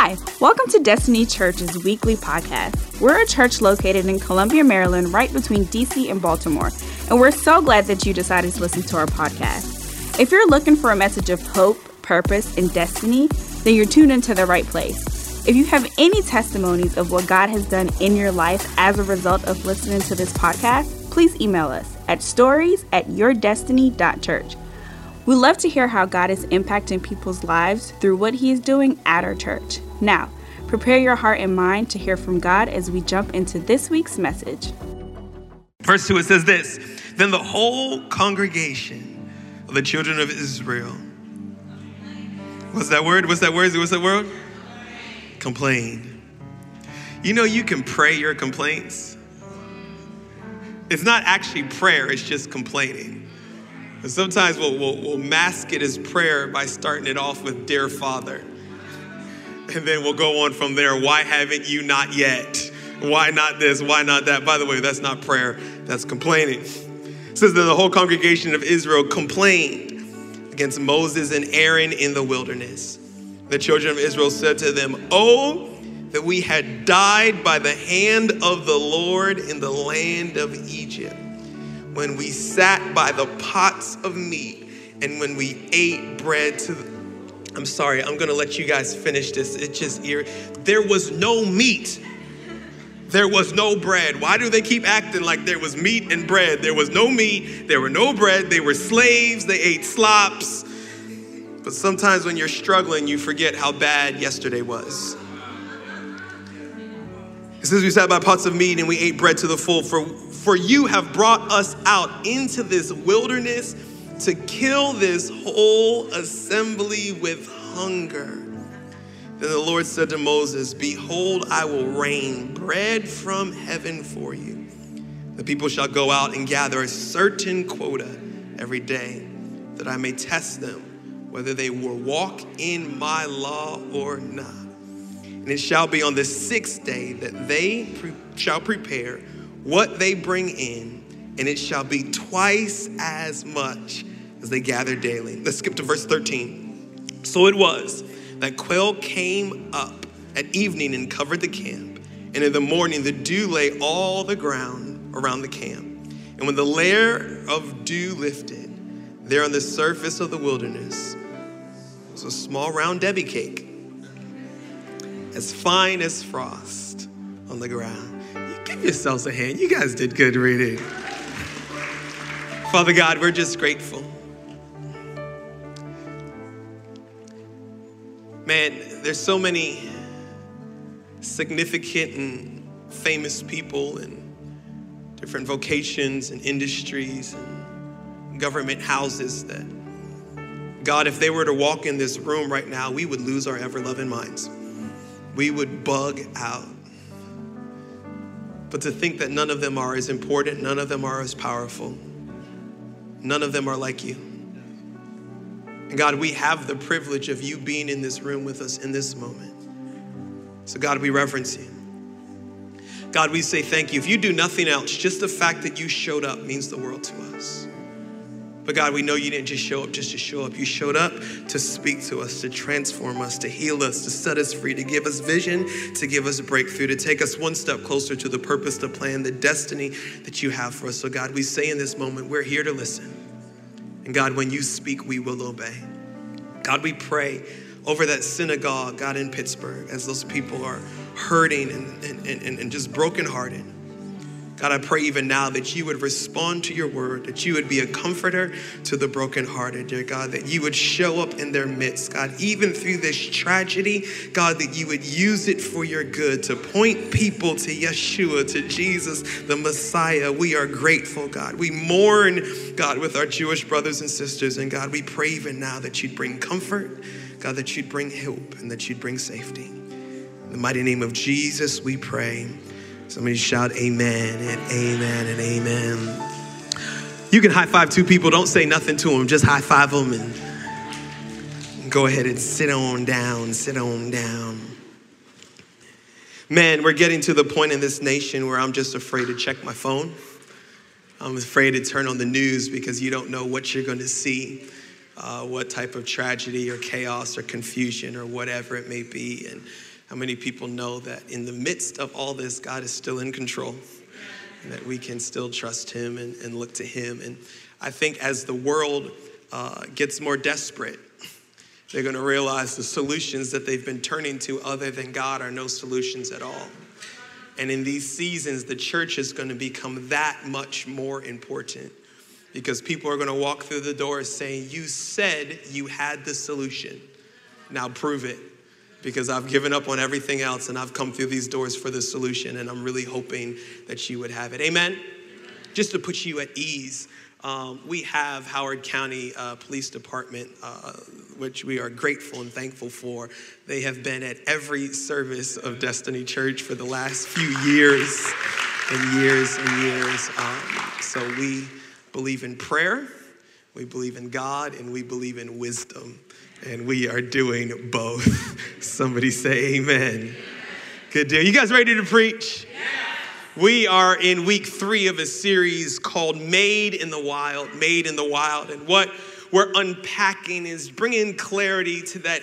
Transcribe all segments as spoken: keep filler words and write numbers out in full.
Hi, welcome to Destiny Church's weekly podcast. We're a church located in Columbia, Maryland, right between D C and Baltimore, and we're so glad that you decided to listen to our podcast. If you're looking for a message of hope, purpose, and destiny, then you're tuned into the right place. If you have any testimonies of what God has done in your life as a result of listening to this podcast, please email us at stories at yourdestiny dot church. We love to hear how God is impacting people's lives through what he is doing at our church. Now, prepare your heart and mind to hear from God as we jump into this week's message. Verse two, it says this: Then the whole congregation of the children of Israel, what's that word? What's that word? What's that word? Complained. You know, you can pray your complaints. It's not actually prayer, it's just complaining. And sometimes we'll, we'll, we'll mask it as prayer by starting it off with "Dear Father." And then we'll go on from there. Why haven't you not yet? Why not this? Why not that? By the way, that's not prayer, that's complaining. It says that the whole congregation of Israel complained against Moses and Aaron in the wilderness. The children of Israel said to them, "Oh, that we had died by the hand of the Lord in the land of Egypt, when we sat by the pots of meat and when we ate bread to the..." I'm sorry, I'm gonna let you guys finish this. It just, there was no meat. There was no bread. Why do they keep acting like there was meat and bread? There was no meat, there were no bread, they were slaves, they ate slops. But sometimes when you're struggling, you forget how bad yesterday was. It says we sat by pots of meat and we ate bread to the full. For, for you have brought us out into this wilderness to kill this whole assembly with hunger. Then the Lord said to Moses, "Behold, I will rain bread from heaven for you. The people shall go out and gather a certain quota every day, that I may test them, whether they will walk in my law or not. And it shall be on the sixth day that they pre- shall prepare what they bring in, and it shall be twice as much as they gather daily." Let's skip to verse thirteen. So it was that quail came up at evening and covered the camp. And in the morning, the dew lay all the ground around the camp. And when the layer of dew lifted, there on the surface of the wilderness was a small round Debbie cake, as fine as frost on the ground. You give yourselves a hand. You guys did good reading. Father God, we're just grateful. Man, there's so many significant and famous people in different vocations and industries and government houses that, God, if they were to walk in this room right now, we would lose our ever-loving minds. We would bug out. But to think that none of them are as important, none of them are as powerful, none of them are like you. And God, we have the privilege of you being in this room with us in this moment. So God, we reverence you. God, we say thank you. If you do nothing else, just the fact that you showed up means the world to us. But God, we know you didn't just show up just to show up. You showed up to speak to us, to transform us, to heal us, to set us free, to give us vision, to give us breakthrough, to take us one step closer to the purpose, the plan, the destiny that you have for us. So God, we say in this moment, we're here to listen. And God, when you speak, we will obey. God, we pray over that synagogue, God, in Pittsburgh, as those people are hurting and, and, and, and just brokenhearted. God, I pray even now that you would respond to your word, that you would be a comforter to the brokenhearted, dear God, that you would show up in their midst, God, even through this tragedy, God, that you would use it for your good, to point people to Yeshua, to Jesus, the Messiah. We are grateful, God. We mourn, God, with our Jewish brothers and sisters, and God, we pray even now that you'd bring comfort, God, that you'd bring hope, and that you'd bring safety. In the mighty name of Jesus, we pray. Somebody shout amen and amen and amen. You can high five two people. Don't say nothing to them. Just high five them and go ahead and sit on down, sit on down. Man, we're getting to the point in this nation where I'm just afraid to check my phone. I'm afraid to turn on the news because you don't know what you're going to see, uh, what type of tragedy or chaos or confusion or whatever it may be. And How many people know that in the midst of all this, God is still in control and that we can still trust him and, and look to him? And I think as the world uh, gets more desperate, they're going to realize the solutions that they've been turning to other than God are no solutions at all. And in these seasons, the church is going to become that much more important because people are going to walk through the doors saying, you said you had the solution. Now prove it, because I've given up on everything else and I've come through these doors for the solution, and I'm really hoping that you would have it. Amen? Amen. Just to put you at ease, um, we have Howard County uh, Police Department, uh, which we are grateful and thankful for. They have been at every service of Destiny Church for the last few years and years and years. Um, so we believe in prayer, we believe in God, and we believe in wisdom. And we are doing both. Somebody say amen. Good deal. You guys ready to preach? We are in week three of a series called Made in the Wild, Made in the Wild. And what we're unpacking is bringing clarity to that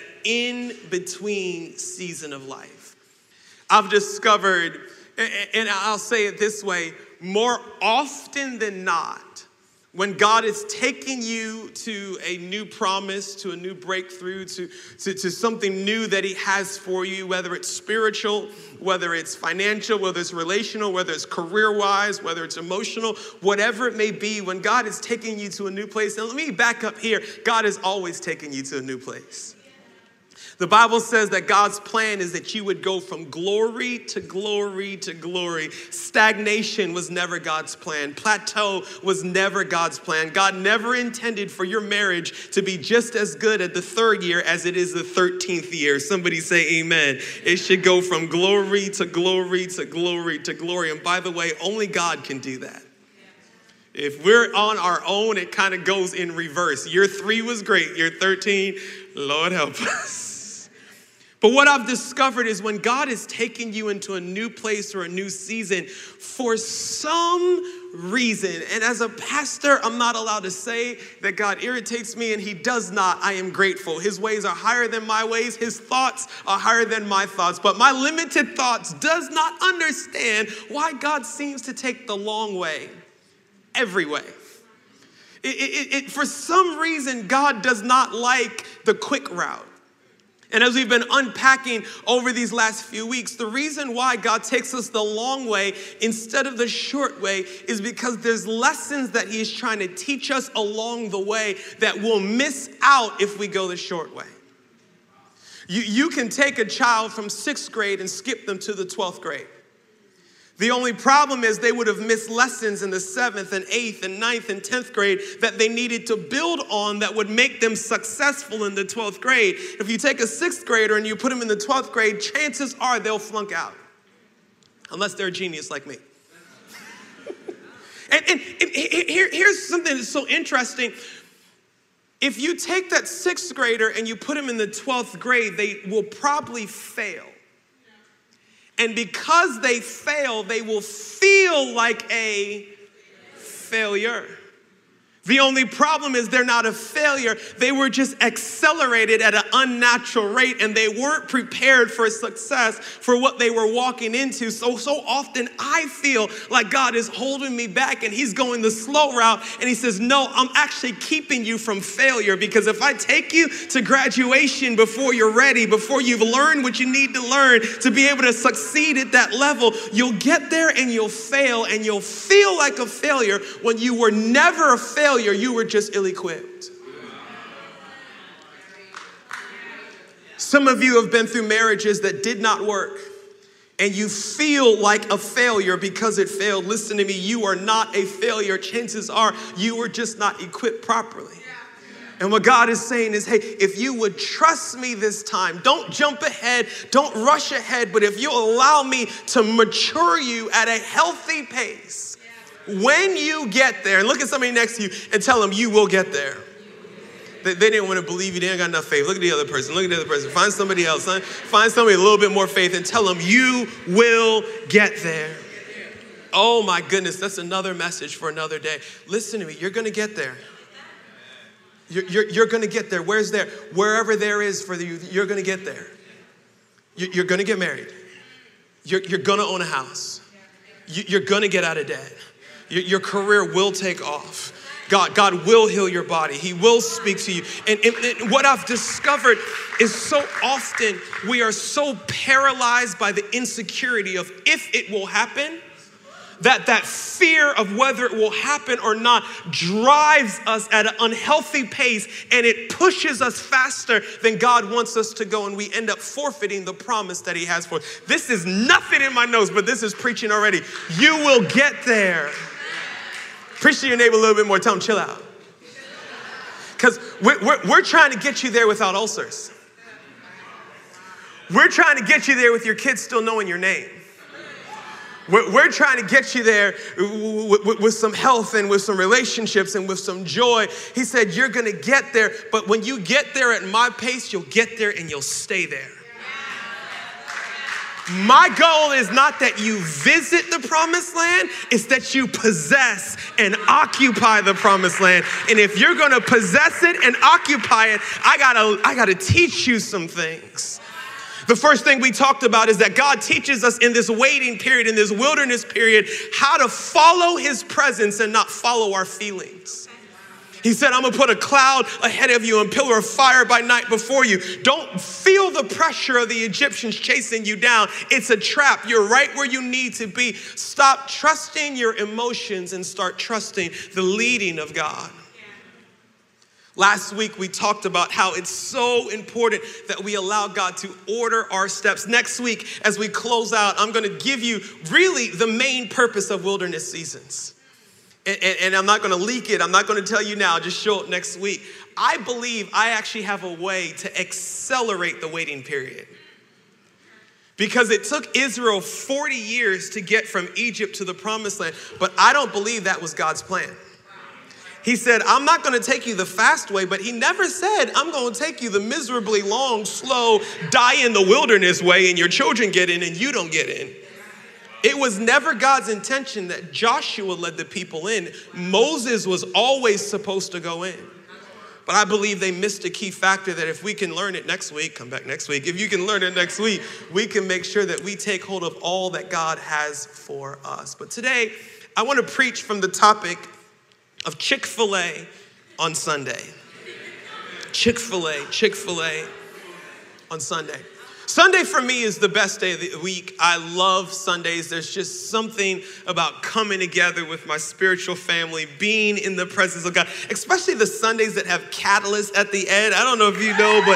in-between season of life. I've discovered, and I'll say it this way, more often than not, when God is taking you to a new promise, to a new breakthrough, to, to, to something new that he has for you, whether it's spiritual, whether it's financial, whether it's relational, whether it's career-wise, whether it's emotional, whatever it may be, when God is taking you to a new place, and let me back up here, God is always taking you to a new place. The Bible says that God's plan is that you would go from glory to glory to glory. Stagnation was never God's plan. Plateau was never God's plan. God never intended for your marriage to be just as good at the third year as it is the thirteenth year. Somebody say amen. It should go from glory to glory to glory to glory. And by the way, only God can do that. If we're on our own, it kind of goes in reverse. Year three was great. Year thirteen, Lord help us. But what I've discovered is when God is taking you into a new place or a new season, for some reason, and as a pastor, I'm not allowed to say that God irritates me, and he does not. I am grateful. His ways are higher than my ways. His thoughts are higher than my thoughts. But my limited thoughts does not understand why God seems to take the long way, every way. It, it, it, for some reason, God does not like the quick route. And as we've been unpacking over these last few weeks, the reason why God takes us the long way instead of the short way is because there's lessons that he is trying to teach us along the way that we'll miss out if we go the short way. You, you can take a child from sixth grade and skip them to the twelfth grade. The only problem is they would have missed lessons in the seventh and eighth and ninth and tenth grade that they needed to build on that would make them successful in the twelfth grade. If you take a sixth grader and you put them in the twelfth grade, chances are they'll flunk out. Unless they're a genius like me. and, and, and here, here's something that's so interesting. If you take that sixth grader and you put them in the twelfth grade, they will probably fail. And because they fail, they will feel like a failure. The only problem is they're not a failure. They were just accelerated at an unnatural rate, and they weren't prepared for success for what they were walking into. So, so often I feel like God is holding me back and he's going the slow route. And he says, no, I'm actually keeping you from failure, because if I take you to graduation before you're ready, before you've learned what you need to learn to be able to succeed at that level, you'll get there and you'll fail, and you'll feel like a failure when you were never a failure. You were just ill-equipped. Some of you have been through marriages that did not work, and you feel like a failure because it failed. Listen to me, you are not a failure. Chances are you were just not equipped properly. And what God is saying is, hey, if you would trust me this time, don't jump ahead, don't rush ahead, but if you allow me to mature you at a healthy pace, when you get there, and look at somebody next to you and tell them you will get there. They, they didn't want to believe you. They didn't got enough faith. Look at the other person. Look at the other person. Find somebody else. Huh? Find somebody a little bit more faith and tell them you will get there. Oh my goodness, that's another message for another day. Listen to me. You're going to get there. You're, you're, you're going to get there. Where's there? Wherever there is for you, you're going to get there. You're going to get married. You're, you're going to own a house. You're going to get out of debt. Your, your career will take off. God, God will heal your body. He will speak to you. And, and, and what I've discovered is so often we are so paralyzed by the insecurity of if it will happen, that that fear of whether it will happen or not drives us at an unhealthy pace, and it pushes us faster than God wants us to go, and we end up forfeiting the promise that he has for us. This is nothing in my notes, but this is preaching already. You will get there. Preach to your neighbor a little bit more. Tell them, chill out. Because we're, we're, we're trying to get you there without ulcers. We're trying to get you there with your kids still knowing your name. We're, we're trying to get you there with, with, with some health and with some relationships and with some joy. He said, you're going to get there, but when you get there at my pace, you'll get there and you'll stay there. My goal is not that you visit the promised land, it's that you possess and occupy the promised land. And if you're going to possess it and occupy it, I gotta, I gotta teach you some things. The first thing we talked about is that God teaches us in this waiting period, in this wilderness period, how to follow his presence and not follow our feelings. He said, I'm gonna put a cloud ahead of you and pillar of fire by night before you. Don't feel the pressure of the Egyptians chasing you down. It's a trap. You're right where you need to be. Stop trusting your emotions and start trusting the leading of God. Last week, we talked about how it's so important that we allow God to order our steps. Next week, as we close out, I'm going to give you really the main purpose of wilderness seasons. And, and, and I'm not going to leak it. I'm not going to tell you now. Just show up next week. I believe I actually have a way to accelerate the waiting period. Because it took Israel forty years to get from Egypt to the promised land. But I don't believe that was God's plan. He said, I'm not going to take you the fast way, but he never said, I'm going to take you the miserably long, slow, die in the wilderness way, and your children get in and you don't get in. It was never God's intention that Joshua led the people in. Moses was always supposed to go in. But I believe they missed a key factor that if we can learn it next week, come back next week. If you can learn it next week, we can make sure that we take hold of all that God has for us. But today, I want to preach from the topic of Chick-fil-A on Sunday. Chick-fil-A, Chick-fil-A on Sunday. Sunday for me is the best day of the week. I love Sundays. There's just something about coming together with my spiritual family, being in the presence of God, especially the Sundays that have Catalyst at the end. I don't know if you know, but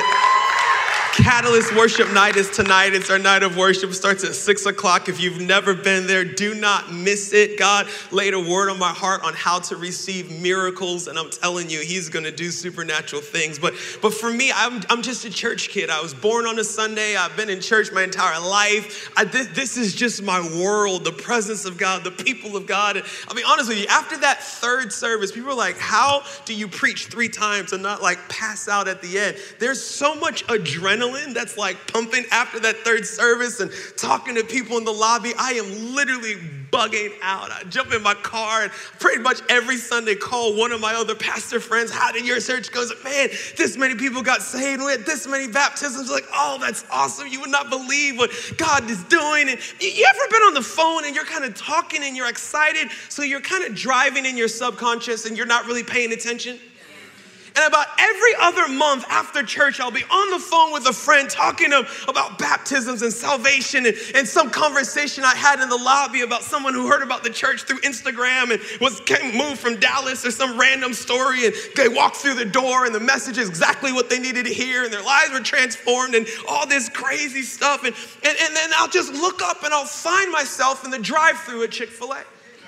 Catalyst worship night is tonight. It's our night of worship. It starts at six o'clock. If you've never been there, do not miss it. God laid a word on my heart on how to receive miracles, and I'm telling you, he's going to do supernatural things. But but for me, I'm, I'm just a church kid. I was born on a Sunday. I've been in church my entire life. I, this, this is just my world, the presence of God, the people of God. And I'll be honest with you, after that third service, people are like, how do you preach three times and not like pass out at the end? There's so much adrenaline that's like pumping after that third service and talking to people in the lobby. I am literally bugging out. I jump in my car and pretty much every Sunday call one of my other pastor friends. How did your church go? Like, man, this many people got saved. We had this many baptisms. Like, oh, that's awesome. You would not believe what God is doing. And you ever been on the phone and you're kind of talking and you're excited, so you're kind of driving in your subconscious and you're not really paying attention? And about every other month after church, I'll be on the phone with a friend talking to, about baptisms and salvation and, and some conversation I had in the lobby about someone who heard about the church through Instagram and was came, moved from Dallas or some random story, and they walked through the door and the message is exactly what they needed to hear and their lives were transformed and all this crazy stuff. And, and, and then I'll just look up and I'll find myself in the drive-thru at Chick-fil-A.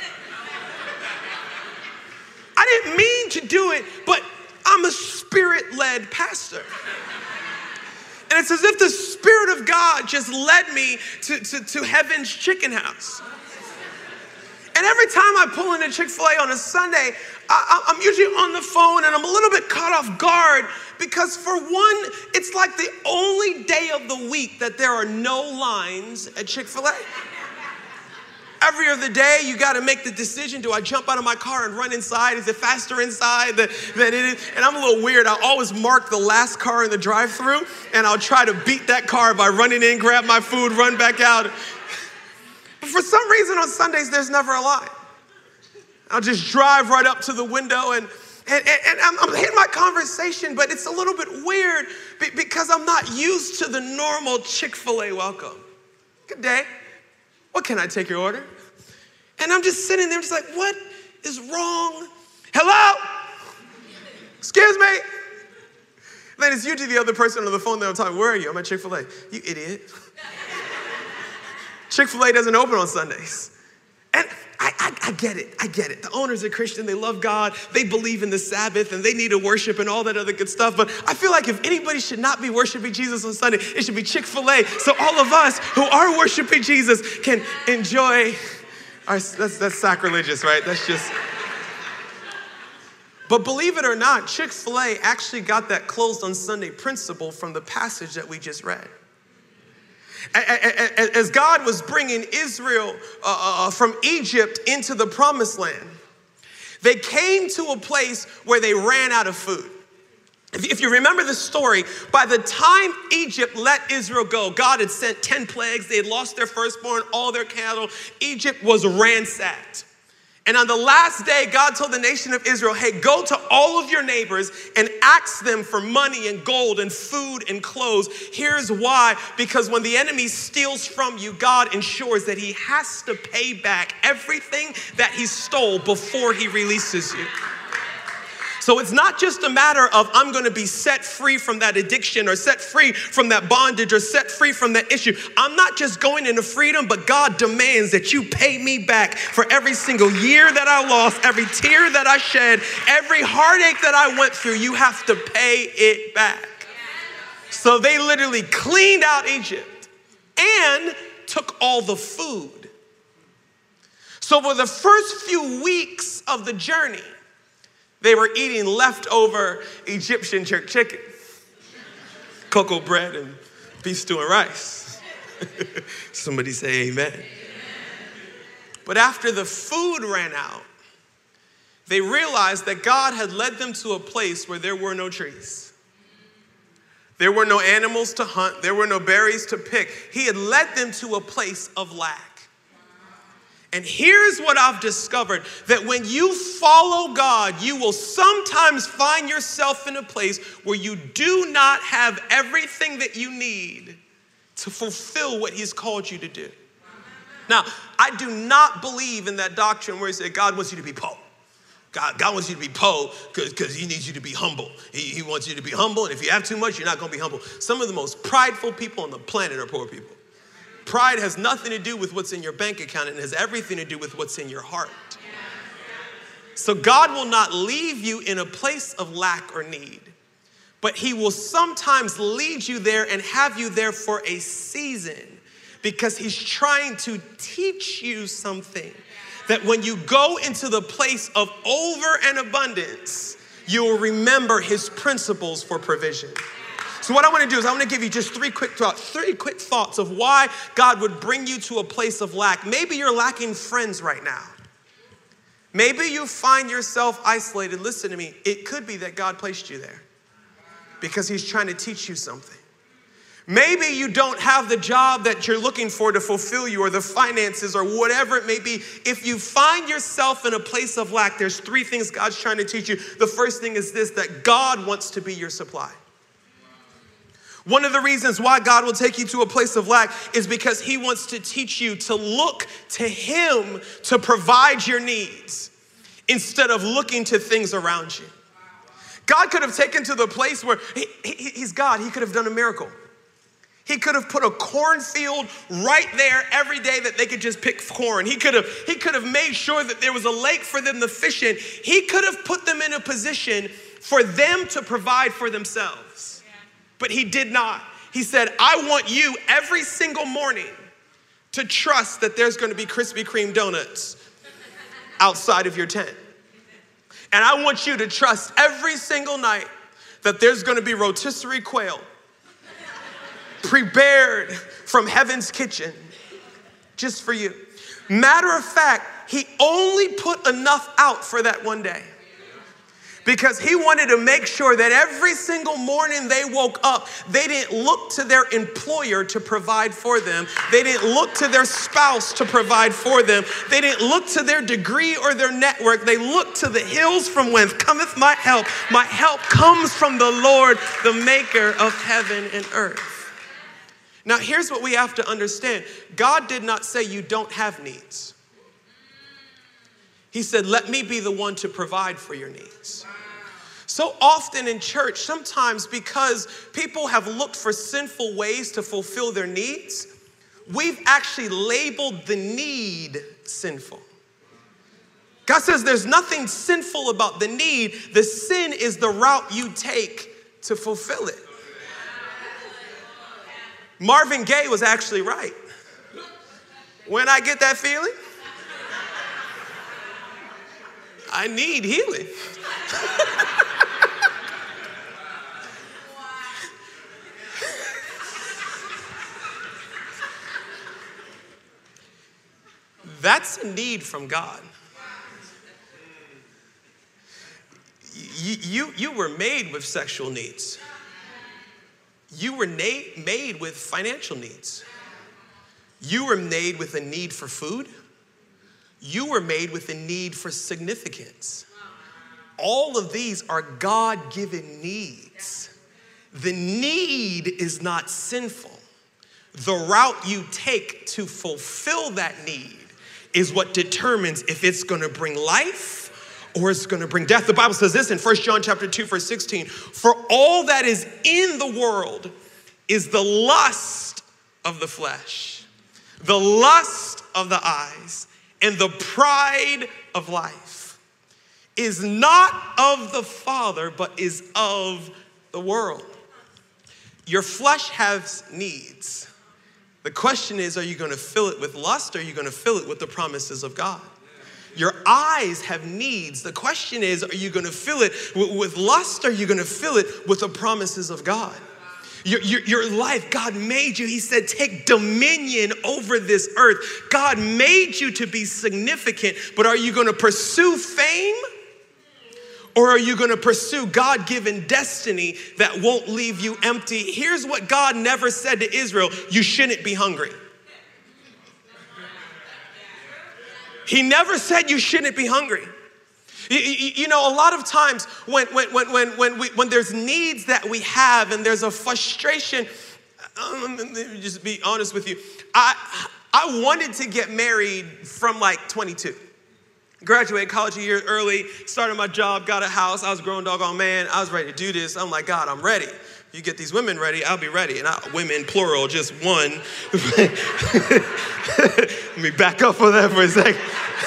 I didn't mean to do it, but I'm a spirit-led pastor. And it's as if the Spirit of God just led me to, to, to heaven's chicken house. And every time I pull into Chick-fil-A on a Sunday, I, I'm usually on the phone and I'm a little bit caught off guard because for one, it's like the only day of the week that there are no lines at Chick-fil-A. every other day, you got to make the decision, do I jump out of my car and run inside? Is it faster inside than, than it is? And I'm a little weird. I always mark the last car in the drive-thru, and I'll try to beat that car by running in, grab my food, run back out. But for some reason on Sundays, there's never a line. I'll just drive right up to the window, and, and, and I'm, I'm hitting my conversation, but it's a little bit weird because I'm not used to the normal Chick-fil-A welcome. Good day. What can I take your order? And I'm just sitting there just like, what is wrong? Hello? Excuse me? Then it's usually the other person on the phone that I'm talking, where are you? I'm at Chick-fil-A. You idiot. Chick-fil-A doesn't open on Sundays. And I, I, I get it, I get it. The owners are Christian, they love God, they believe in the Sabbath, and they need to worship and all that other good stuff. But I feel like if anybody should not be worshiping Jesus on Sunday, it should be Chick-fil-A. So all of us who are worshiping Jesus can enjoy our, that's, that's sacrilegious, right? That's just... But believe it or not, Chick-fil-A actually got that closed on Sunday principle from the passage that we just read. As God was bringing Israel uh, from Egypt into the promised land, they came to a place where they ran out of food. If you remember the story, by the time Egypt let Israel go, God had sent ten plagues. They had lost their firstborn, all their cattle. Egypt was ransacked. And on the last day, God told the nation of Israel, hey, go to all of your neighbors and ask them for money and gold and food and clothes. Here's why. Because when the enemy steals from you, God ensures that he has to pay back everything that he stole before he releases you. So it's not just a matter of I'm going to be set free from that addiction or set free from that bondage or set free from that issue. I'm not just going into freedom, but God demands that you pay me back for every single year that I lost, every tear that I shed, every heartache that I went through. You have to pay it back. So they literally cleaned out Egypt and took all the food. So for the first few weeks of the journey, they were eating leftover Egyptian jerk chicken, cocoa bread, and beef stew and rice. Somebody say amen. Amen. But after the food ran out, they realized that God had led them to a place where there were no trees. There were no animals to hunt. There were no berries to pick. He had led them to a place of lack. And here's what I've discovered, that when you follow God, you will sometimes find yourself in a place where you do not have everything that you need to fulfill what he's called you to do. Now, I do not believe in that doctrine where he said God wants you to be poor. God, God wants you to be poor because he needs you to be humble. He, he wants you to be humble, and if you have too much, you're not going to be humble. Some of the most prideful people on the planet are poor people. Pride has nothing to do with what's in your bank account. It has everything to do with what's in your heart. So God will not leave you in a place of lack or need, but he will sometimes lead you there and have you there for a season because he's trying to teach you something that when you go into the place of over and abundance, you will remember his principles for provision. So what I want to do is I want to give you just three quick thoughts, three quick thoughts of why God would bring you to a place of lack. Maybe you're lacking friends right now. Maybe you find yourself isolated. Listen to me. It could be that God placed you there because he's trying to teach you something. Maybe you don't have the job that you're looking for to fulfill you or the finances or whatever it may be. If you find yourself in a place of lack, there's three things God's trying to teach you. The first thing is this, that God wants to be your supply. One of the reasons why God will take you to a place of lack is because he wants to teach you to look to him to provide your needs instead of looking to things around you. God could have taken to the place where he, he, he's God. He could have done a miracle. He could have put a cornfield right there every day that they could just pick corn. He could have, he could have made sure that there was a lake for them to fish in. He could have put them in a position for them to provide for themselves. But he did not. He said, I want you every single morning to trust that there's going to be Krispy Kreme donuts outside of your tent. And I want you to trust every single night that there's going to be rotisserie quail prepared from heaven's kitchen just for you. Matter of fact, he only put enough out for that one day. Because he wanted to make sure that every single morning they woke up, they didn't look to their employer to provide for them. They didn't look to their spouse to provide for them. They didn't look to their degree or their network. They looked to the hills from whence cometh my help. My help comes from the Lord, the maker of heaven and earth. Now, here's what we have to understand. God did not say you don't have needs. He said, let me be the one to provide for your needs. So often in church, sometimes because people have looked for sinful ways to fulfill their needs, we've actually labeled the need sinful. God says there's nothing sinful about the need. The sin is the route you take to fulfill it. Marvin Gaye was actually right. When I get that feeling, I need healing. That's a need from God. You, you, you were made with sexual needs. You were na- made with financial needs. You were made with a need for food. You were made with a need for significance. All of these are God-given needs. The need is not sinful. The route you take to fulfill that need is what determines if it's going to bring life or it's going to bring death. The Bible says this in First John chapter two, verse sixteen. For all that is in the world is the lust of the flesh, the lust of the eyes, and the pride of life is not of the Father, but is of the world. Your flesh has needs. The question is, are you going to fill it with lust or are you going to fill it with the promises of God? Your eyes have needs. The question is, are you going to fill it with lust or are you going to fill it with the promises of God? Your, your, your life, God made you. He said, take dominion over this earth. God made you to be significant, but are you going to pursue fame? Or are you going to pursue God-given destiny that won't leave you empty? Here's what God never said to Israel: you shouldn't be hungry. He never said you shouldn't be hungry. You, you, you know, a lot of times when, when, when, when, when, we, when there's needs that we have and there's a frustration, um, let me just be honest with you. I, I wanted to get married from like twenty-two. Graduated college a year early, started my job, got a house. I was a grown doggone man. I was ready to do this. I'm like, God, I'm ready. You get these women ready, I'll be ready. And I, women, plural, just one. Let me back up on that for a second.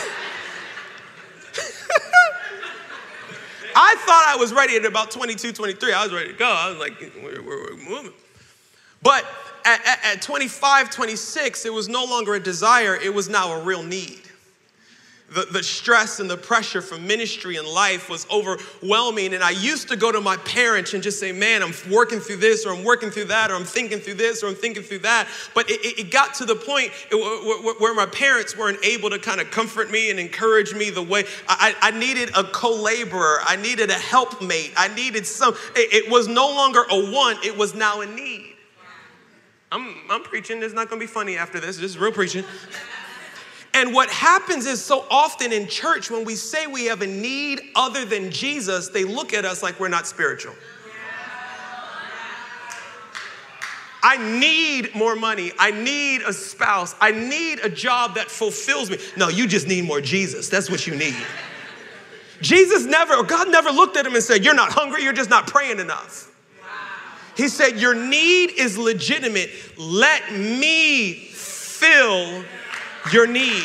I thought I was ready at about twenty-two, twenty-three. I was ready to go. I was like, we're, we're, we're moving. But at, at, at twenty-five, twenty-six, it was no longer a desire. It was now a real need. The, the stress and the pressure from ministry and life was overwhelming. And I used to go to my parents and just say, man, I'm working through this, or I'm working through that, or I'm thinking through this, or I'm thinking through that. But it, it got to the point where my parents weren't able to kind of comfort me and encourage me the way I, I needed a co-laborer. I needed a helpmate. I needed some, it, it was no longer a want, it was now a need. I'm, I'm preaching. It's not going to be funny after this. This is real preaching. And what happens is so often in church, when we say we have a need other than Jesus, they look at us like we're not spiritual. I need more money. I need a spouse. I need a job that fulfills me. No, you just need more Jesus. That's what you need. Jesus never, or God never looked at him and said, you're not hungry, you're just not praying enough. He said, your need is legitimate. Let me fill your need.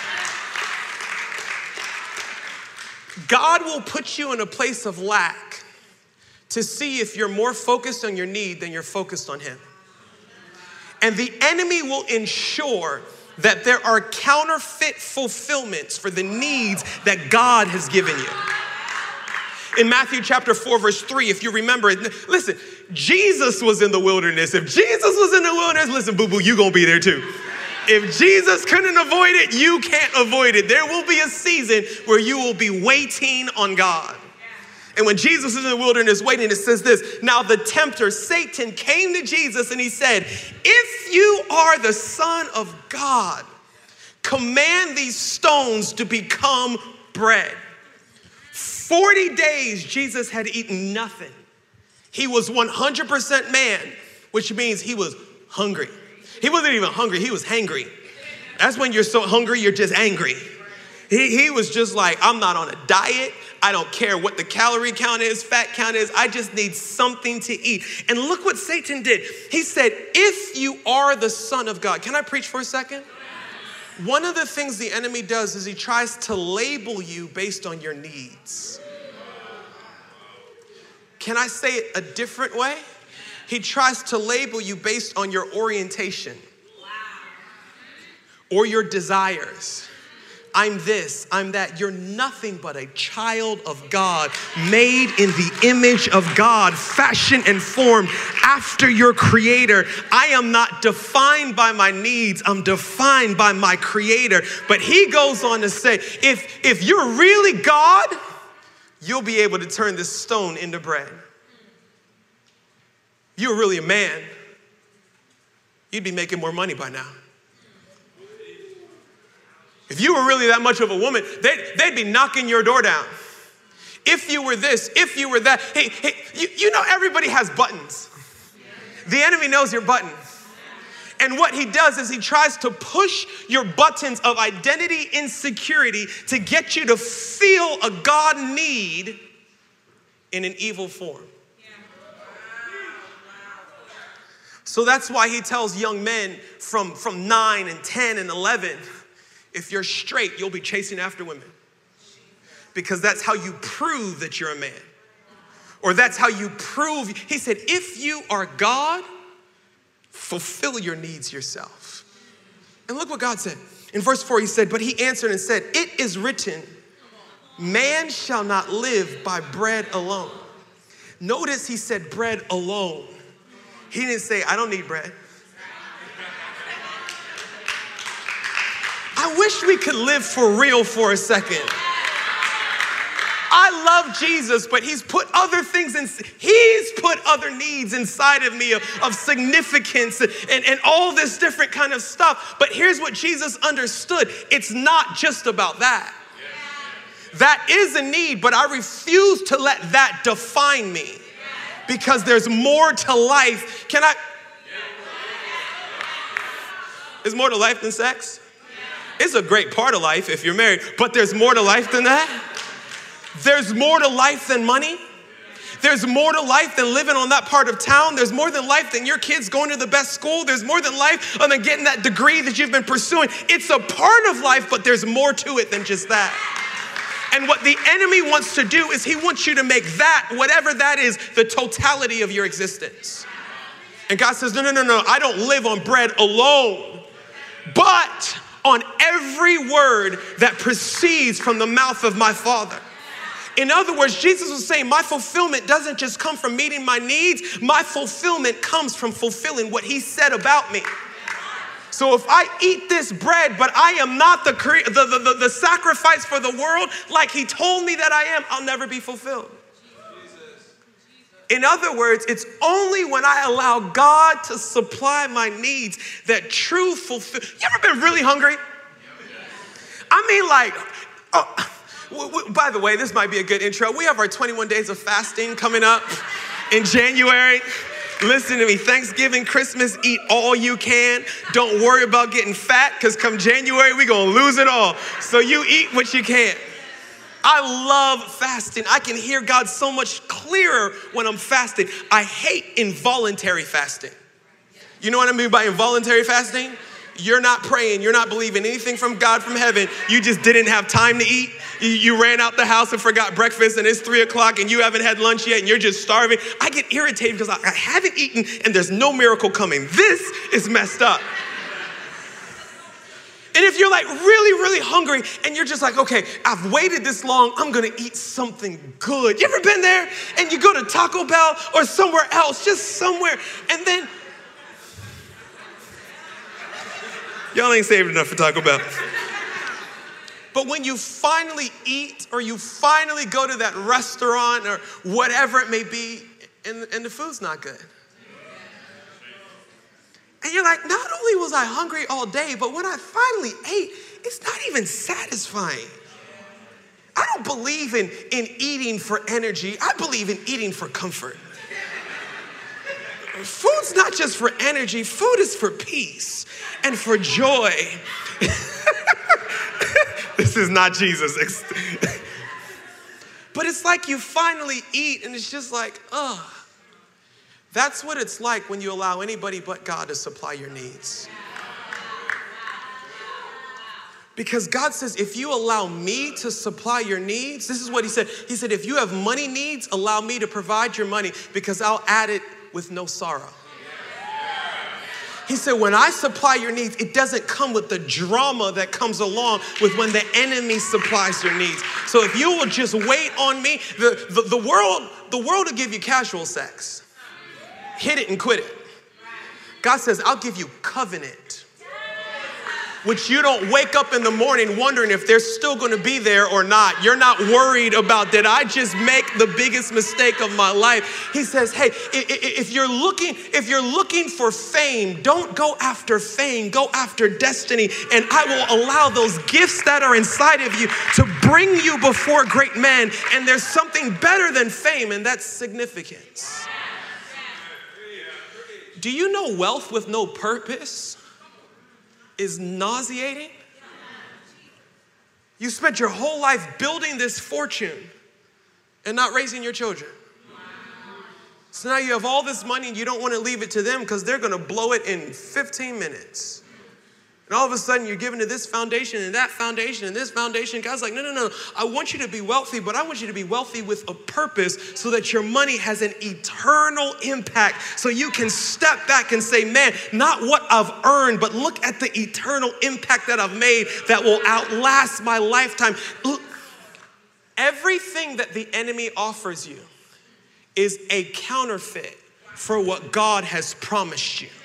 God will put you in a place of lack to see if you're more focused on your need than you're focused on him. And the enemy will ensure that there are counterfeit fulfillments for the needs that God has given you. In Matthew chapter four, verse three, if you remember it, listen, Jesus was in the wilderness. If Jesus was in the wilderness, listen, boo-boo, you gonna be there too. If Jesus couldn't avoid it, you can't avoid it. There will be a season where you will be waiting on God. And when Jesus is in the wilderness waiting, it says this, now the tempter, Satan, came to Jesus and he said, if you are the Son of God, command these stones to become bread. forty days, Jesus had eaten nothing. He was one hundred percent man, which means he was hungry. He wasn't even hungry, he was hangry. That's when you're so hungry, you're just angry. He, he was just like, I'm not on a diet. I don't care what the calorie count is, fat count is. I just need something to eat. And look what Satan did. He said, if you are the Son of God. Can I preach for a second? One of the things the enemy does is he tries to label you based on your needs. Can I say it a different way? He tries to label you based on your orientation or your desires. I'm this, I'm that. You're nothing but a child of God, made in the image of God, fashioned and formed after your Creator. I am not defined by my needs, I'm defined by my Creator. But he goes on to say, if, if you're really God, you'll be able to turn this stone into bread. You're really a man, you'd be making more money by now. If you were really that much of a woman, they'd, they'd be knocking your door down. If you were this, if you were that. Hey, hey, you, you know everybody has buttons. The enemy knows your button. And what he does is he tries to push your buttons of identity insecurity to get you to feel a God need in an evil form. So that's why he tells young men from, from nine and ten and eleven, if you're straight, you'll be chasing after women. Because that's how you prove that you're a man. Or that's how you prove. He said, if you are God, fulfill your needs yourself. And look what God said. In verse four, he said, but he answered and said, it is written, man shall not live by bread alone. Notice he said bread alone. He didn't say, I don't need bread. I wish we could live for real for a second. I love Jesus, but he's put other things in, he's put other needs inside of me of, of significance and, and, and all this different kind of stuff. But here's what Jesus understood. It's not just about that. That is a need, but I refuse to let that define me because there's more to life. Can I? There's more to life than sex. It's a great part of life if you're married, but there's more to life than that. There's more to life than money. There's more to life than living on that part of town. There's more than life than your kids going to the best school. There's more than life than getting that degree that you've been pursuing. It's a part of life, but there's more to it than just that. And what the enemy wants to do is he wants you to make that, whatever that is, the totality of your existence. And God says, no, no, no, no, I don't live on bread alone, but on every word that proceeds from the mouth of my Father. In other words, Jesus was saying, my fulfillment doesn't just come from meeting my needs. My fulfillment comes from fulfilling what he said about me. So if I eat this bread, but I am not the, the, the, the, the sacrifice for the world like he told me that I am, I'll never be fulfilled. In other words, it's only when I allow God to supply my needs that true fulfill. You ever been really hungry? I mean, like, oh, w- w- by the way, this might be a good intro. We have our twenty-one days of fasting coming up in January. Listen to me, Thanksgiving, Christmas, eat all you can. Don't worry about getting fat, because come January, we're going to lose it all. So you eat what you can. I love fasting. I can hear God so much clearer when I'm fasting. I hate involuntary fasting. You know what I mean by involuntary fasting? You're not praying. You're not believing anything from God from heaven. You just didn't have time to eat. You, you ran out the house and forgot breakfast, and it's three o'clock and you haven't had lunch yet and you're just starving. I get irritated because I, I haven't eaten and there's no miracle coming. This is messed up. And if you're like really, really hungry and you're just like, okay, I've waited this long, I'm gonna eat something good. You ever been there and you go to Taco Bell or somewhere else, just somewhere, and then Y'all ain't saved enough for Taco Bell. But when you finally eat or you finally go to that restaurant or whatever it may be, and, and the food's not good. And you're like, not only was I hungry all day, but when I finally ate, it's not even satisfying. I don't believe in, in eating for energy. I believe in eating for comfort. Food's not just for energy. Food is for peace and for joy. This is not Jesus. But it's like you finally eat and it's just like, ugh. That's what it's like when you allow anybody but God to supply your needs. Because God says, if you allow me to supply your needs, this is what he said. He said, if you have money needs, allow me to provide your money because I'll add it with no sorrow. He said, when I supply your needs, it doesn't come with the drama that comes along with when the enemy supplies your needs. So if you will just wait on me, the, the, the world, the world will give you casual sex. Hit it and quit it. God says, I'll give you covenant, which you don't wake up in the morning wondering if they're still going to be there or not. You're not worried about, did I just make the biggest mistake of my life? He says, hey, if you're looking, if you're looking for fame, don't go after fame, go after destiny. And I will allow those gifts that are inside of you to bring you before great men. And there's something better than fame, and that's significance. Do you know wealth with no purpose is nauseating? You spent your whole life building this fortune and not raising your children. So now you have all this money and you don't want to leave it to them because they're going to blow it in fifteen minutes. And all of a sudden you're giving to this foundation and that foundation and this foundation. God's like, no, no, no. I want you to be wealthy, but I want you to be wealthy with a purpose so that your money has an eternal impact. So you can step back and say, man, not what I've earned, but look at the eternal impact that I've made that will outlast my lifetime. Look, everything that the enemy offers you is a counterfeit for what God has promised you.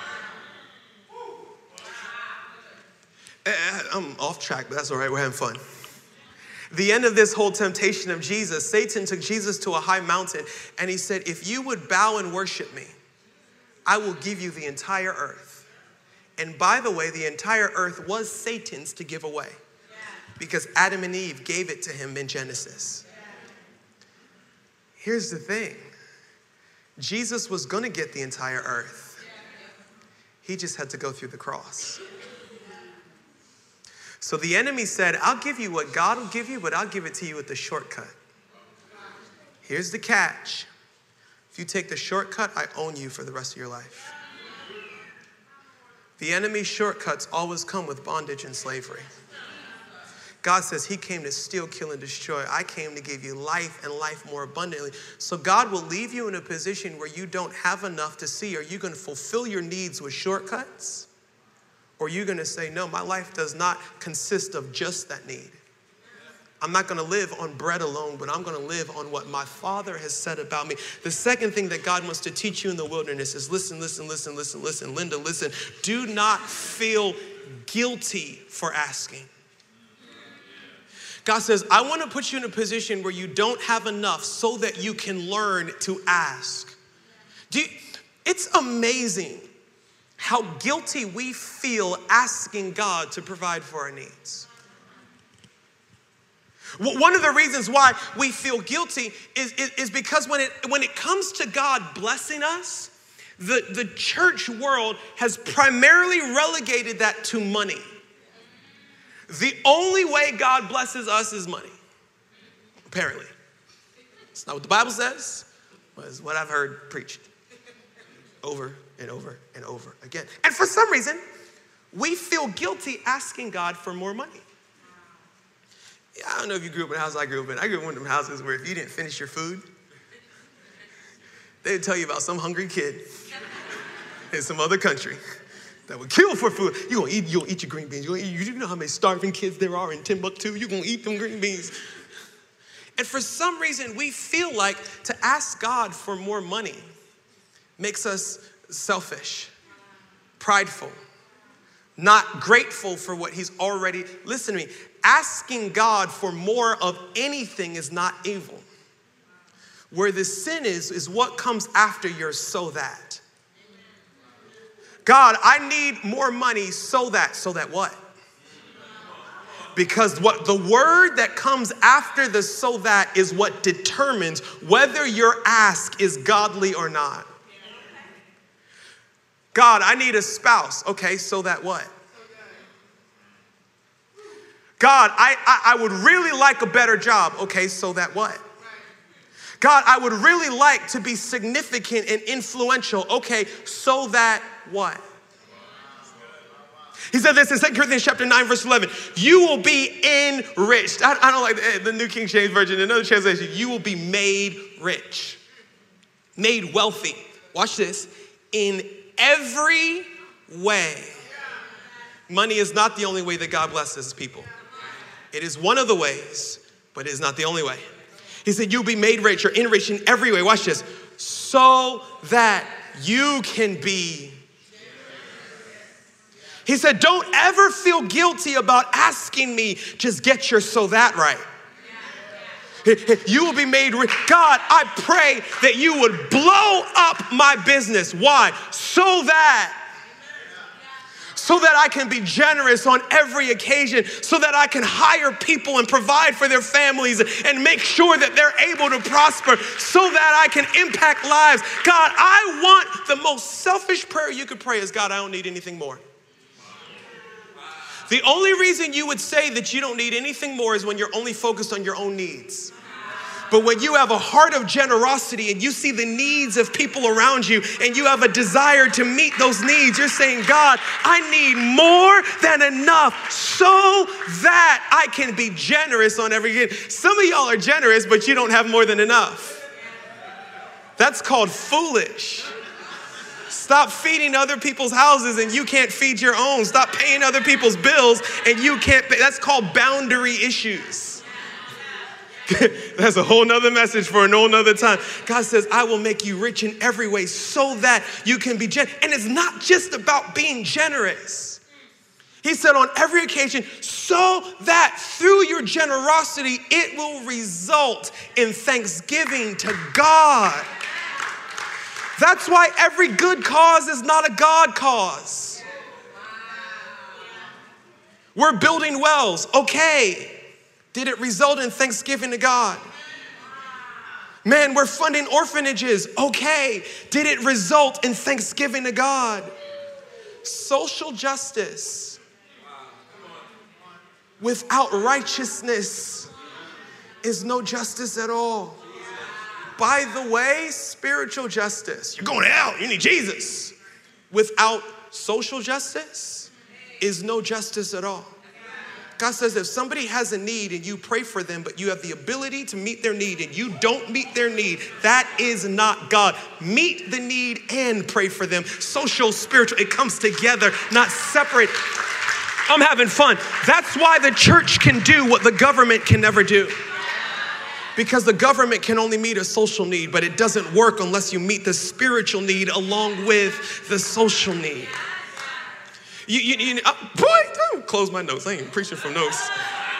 I'm off track, but that's all right. We're having fun. The end of this whole temptation of Jesus, Satan took Jesus to a high mountain and he said, if you would bow and worship me, I will give you the entire earth. And by the way, the entire earth was Satan's to give away because Adam and Eve gave it to him in Genesis. Here's the thing. Jesus was going to get the entire earth. He just had to go through the cross. So the enemy said, I'll give you what God will give you, but I'll give it to you with the shortcut. Here's the catch. If you take the shortcut, I own you for the rest of your life. The enemy's shortcuts always come with bondage and slavery. God says he came to steal, kill, and destroy. I came to give you life and life more abundantly. So God will leave you in a position where you don't have enough to see. Are you going to fulfill your needs with shortcuts? Or are you going to say, no, my life does not consist of just that need. I'm not going to live on bread alone, but I'm going to live on what my Father has said about me. The second thing that God wants to teach you in the wilderness is listen, listen, listen, listen, listen. Linda, listen. Do not feel guilty for asking. God says, I want to put you in a position where you don't have enough so that you can learn to ask. Do you, it's amazing how guilty we feel asking God to provide for our needs. One of the reasons why we feel guilty is, is, is because when it, when it comes to God blessing us, the, the church world has primarily relegated that to money. The only way God blesses us is money, apparently. It's not what the Bible says, but it's what I've heard preached over and over and over again. And for some reason, we feel guilty asking God for more money. Yeah, I don't know if you grew up in a house I grew up in. I grew up in one of them houses where if you didn't finish your food, they would tell you about some hungry kid in some other country that would kill for food. You're gonna eat, you're gonna eat your green beans. You're gonna eat, you know how many starving kids there are in Timbuktu? You're gonna eat them green beans. And for some reason, we feel like to ask God for more money makes us selfish, prideful, not grateful for what he's already, listen to me, asking God for more of anything is not evil. Where the sin is, is what comes after your so that. God, I need more money so that, so that what? Because what the word that comes after the so that is what determines whether your ask is godly or not. God, I need a spouse. Okay, so that what? God, I, I, I would really like a better job. Okay, so that what? God, I would really like to be significant and influential. Okay, so that what? He said this in Second Corinthians chapter nine, verse eleven. You will be enriched. I, I don't like the, the New King James Version. Another translation, you will be made rich, made wealthy. Watch this. In every way. Money is not the only way that God blesses people. It is one of the ways, but it is not the only way. He said, you'll be made rich or enriched in every way. Watch this. So that you can be. He said, don't ever feel guilty about asking me. Just get your so that right. You will be made rich. God, I pray that you would blow up my business. Why? So that. So that I can be generous on every occasion, so that I can hire people and provide for their families and make sure that they're able to prosper, so that I can impact lives. God, I want the most selfish prayer you could pray is, God, I don't need anything more. The only reason you would say that you don't need anything more is when you're only focused on your own needs. But when you have a heart of generosity and you see the needs of people around you and you have a desire to meet those needs, you're saying, God, I need more than enough so that I can be generous on every end. Some of y'all are generous, but you don't have more than enough. That's called foolish. Stop feeding other people's houses and you can't feed your own. Stop paying other people's bills and you can't pay. That's called boundary issues. That's a whole nother message for a whole nother time. God says, I will make you rich in every way so that you can be generous. And it's not just about being generous. He said on every occasion, so that through your generosity, it will result in thanksgiving to God. That's why every good cause is not a God cause. We're building wells. Okay. Did it result in thanksgiving to God? Man, we're funding orphanages. Okay. Did it result in thanksgiving to God? Social justice without righteousness is no justice at all. By the way, spiritual justice, you're going to hell, you need Jesus. Without social justice is no justice at all. God says if somebody has a need and you pray for them, but you have the ability to meet their need and you don't meet their need, that is not God. Meet the need and pray for them. Social, spiritual, it comes together, not separate. I'm having fun. That's why the church can do what the government can never do. Because the government can only meet a social need, but it doesn't work unless you meet the spiritual need along with the social need. You, you, you uh, boy, don't close my notes. I ain't preaching from notes.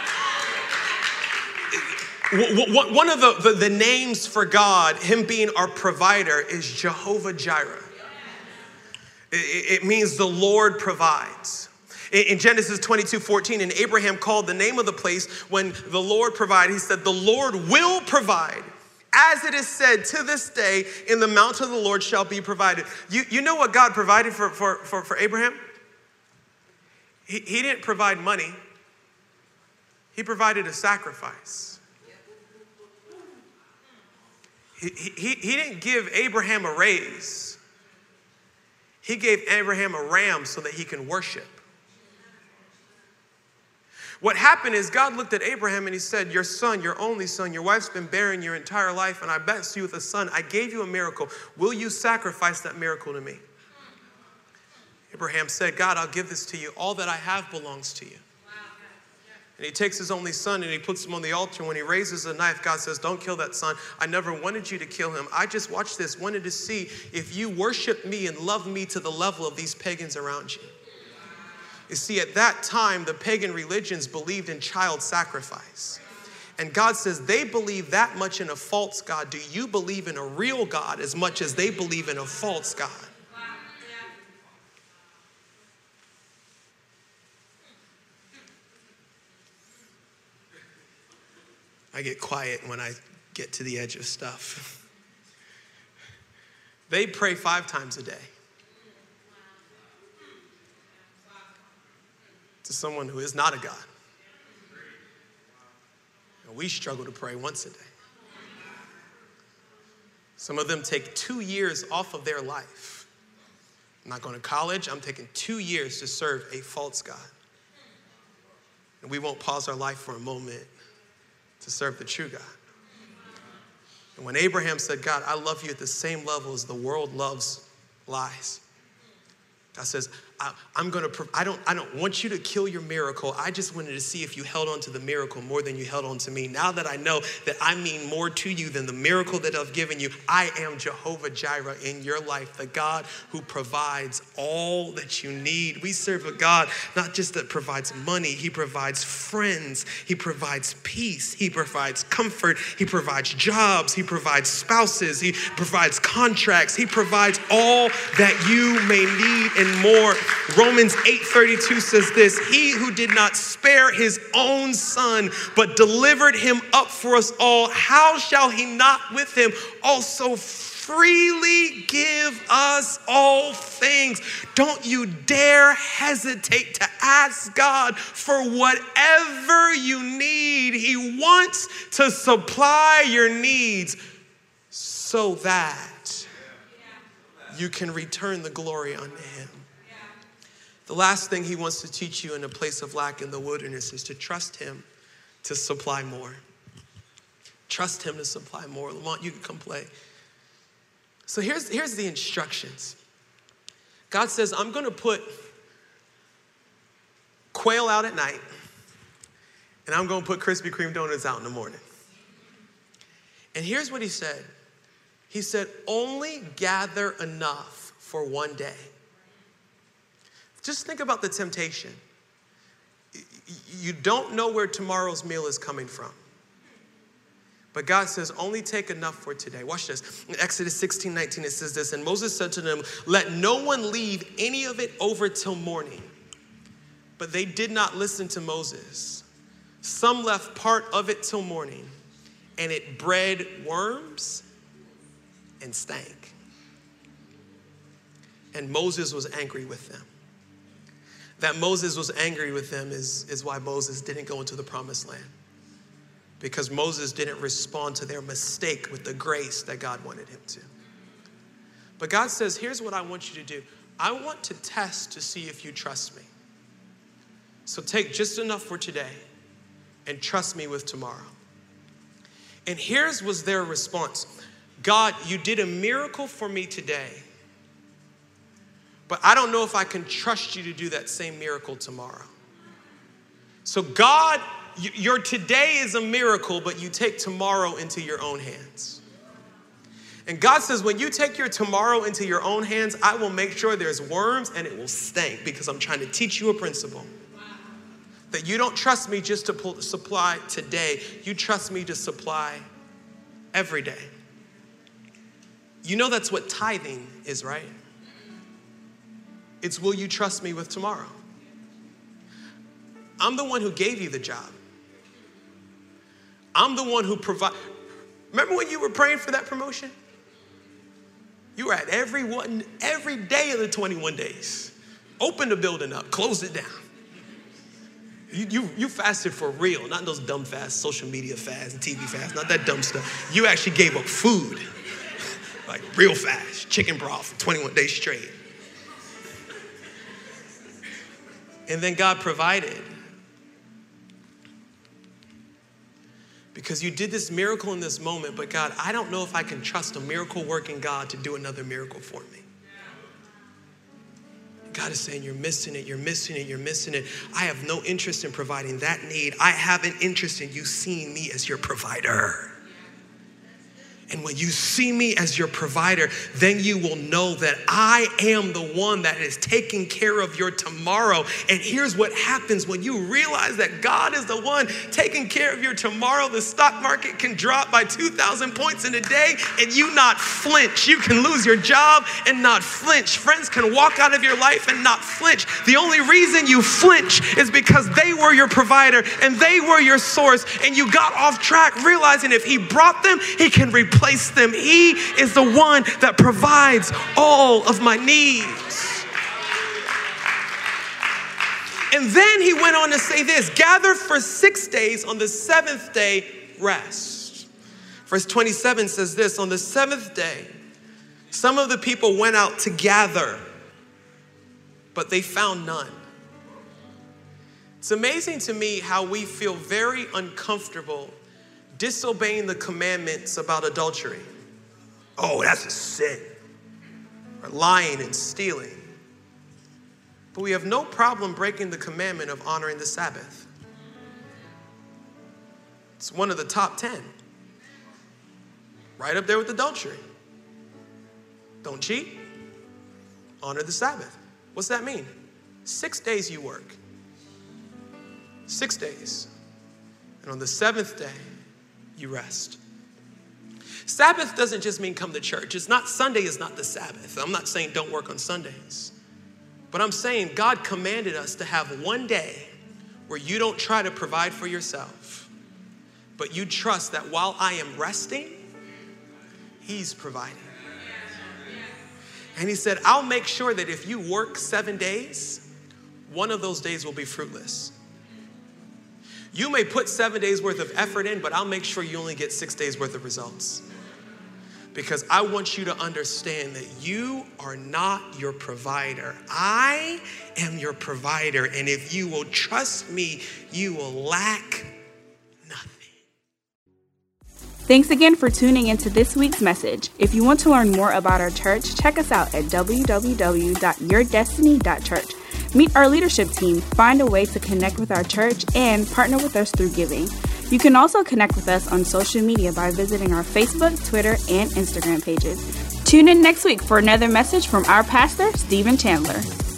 One of the, the, the names for God, him being our provider, is Jehovah Jireh. It, it means the Lord provides. In Genesis twenty-two fourteen, and Abraham called the name of the place when the Lord provided. He said, the Lord will provide. As it is said, to this day, in the mountain of the Lord shall be provided. You, you know what God provided for, for, for, for Abraham? He, he didn't provide money. He provided a sacrifice. He, he, he didn't give Abraham a raise. He gave Abraham a ram so that he can worship. What happened is God looked at Abraham and he said, your son, your only son, your wife's been barren your entire life and I blessed you with a son. I gave you a miracle. Will you sacrifice that miracle to me? Abraham said, God, I'll give this to you. All that I have belongs to you. And he takes his only son and he puts him on the altar. When he raises a knife, God says, don't kill that son. I never wanted you to kill him. I just, watch this, wanted to see if you worship me and love me to the level of these pagans around you. You see, at that time, the pagan religions believed in child sacrifice. And God says they believe that much in a false God. Do you believe in a real God as much as they believe in a false God? I get quiet when I get to the edge of stuff. They pray five times a day. To someone who is not a God. And we struggle to pray once a day. Some of them take two years off of their life. I'm not going to college. I'm taking two years to serve a false God. And we won't pause our life for a moment to serve the true God. And when Abraham said, God, I love you at the same level as the world loves lies. God says, I, I'm going to, I don't, I don't want you to kill your miracle. I just wanted to see if you held on to the miracle more than you held on to me. Now that I know that I mean more to you than the miracle that I've given you, I am Jehovah Jireh in your life, the God who provides all that you need. We serve a God not just that provides money, he provides friends, he provides peace, he provides comfort, he provides jobs, he provides spouses, he provides contracts, he provides all that you may need and more. Romans eight thirty-two says this, he who did not spare his own son, but delivered him up for us all, how shall he not with him also freely give us all things? Don't you dare hesitate to ask God for whatever you need. He wants to supply your needs so that you can return the glory unto him. The last thing he wants to teach you in a place of lack in the wilderness is to trust him to supply more. Trust him to supply more. Lamont, you can come play. So here's, here's the instructions. God says, I'm going to put quail out at night, and I'm going to put Krispy Kreme donuts out in the morning. And here's what he said. He said, only gather enough for one day. Just think about the temptation. You don't know where tomorrow's meal is coming from. But God says, only take enough for today. Watch this. In Exodus sixteen nineteen, it says this, and Moses said to them, let no one leave any of it over till morning. But they did not listen to Moses. Some left part of it till morning, and it bred worms and stank. And Moses was angry with them. That Moses was angry with them is, is why Moses didn't go into the promised land. Because Moses didn't respond to their mistake with the grace that God wanted him to. But God says, here's what I want you to do. I want to test to see if you trust me. So take just enough for today and trust me with tomorrow. And here's was their response. God, you did a miracle for me today. But I don't know if I can trust you to do that same miracle tomorrow. So God, your today is a miracle, but you take tomorrow into your own hands. And God says, when you take your tomorrow into your own hands, I will make sure there's worms and it will stink because I'm trying to teach you a principle. That you don't trust me just to pull, supply today. You trust me to supply every day. You know that's what tithing is, right? It's will you trust me with tomorrow? I'm the one who gave you the job. I'm the one who provide. Remember when you were praying for that promotion? You were at every one, every day of the twenty-one days. Open the building up, close it down. You, you, you fasted for real, not those dumb fasts, social media fasts and T V fasts, not that dumb stuff. You actually gave up food, like real fast, chicken broth for twenty-one days straight. And then God provided. Because you did this miracle in this moment, but God, I don't know if I can trust a miracle working God to do another miracle for me. God is saying, you're missing it, you're missing it, you're missing it. I have no interest in providing that need. I have an interest in you seeing me as your provider. And when you see me as your provider, then you will know that I am the one that is taking care of your tomorrow. And here's what happens when you realize that God is the one taking care of your tomorrow. The stock market can drop by two thousand points in a day and you not flinch. You can lose your job and not flinch. Friends can walk out of your life and not flinch. The only reason you flinch is because they were your provider and they were your source, and you got off track realizing if he brought them, he can replace Place them. He is the one that provides all of my needs. And then he went on to say this: gather for six days, on the seventh day, rest. Verse twenty-seven says this: on the seventh day, some of the people went out to gather, but they found none. It's amazing to me how we feel very uncomfortable disobeying the commandments about adultery. Oh, that's a sin. Or lying and stealing. But we have no problem breaking the commandment of honoring the Sabbath. It's one of the top ten. Right up there with adultery. Don't cheat. Honor the Sabbath. What's that mean? Six days you work. Six days. And on the seventh day, you rest. Sabbath doesn't just mean come to church. It's not, Sunday is not the Sabbath. I'm not saying don't work on Sundays. But I'm saying God commanded us to have one day where you don't try to provide for yourself, but you trust that while I am resting, he's providing. And he said, I'll make sure that if you work seven days, one of those days will be fruitless. You may put seven days worth of effort in, but I'll make sure you only get six days worth of results. Because I want you to understand that you are not your provider. I am your provider. And if you will trust me, you will lack nothing. Thanks again for tuning into this week's message. If you want to learn more about our church, check us out at w w w dot your destiny dot church. Meet our leadership team, find a way to connect with our church, and partner with us through giving. You can also connect with us on social media by visiting our Facebook, Twitter, and Instagram pages. Tune in next week for another message from our pastor, Stephen Chandler.